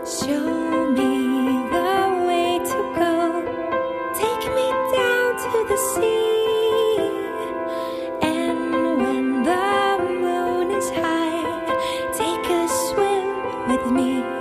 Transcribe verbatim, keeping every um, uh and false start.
Show me the way to go. Take me down to the sea. And when the moon is high, take a swim with me.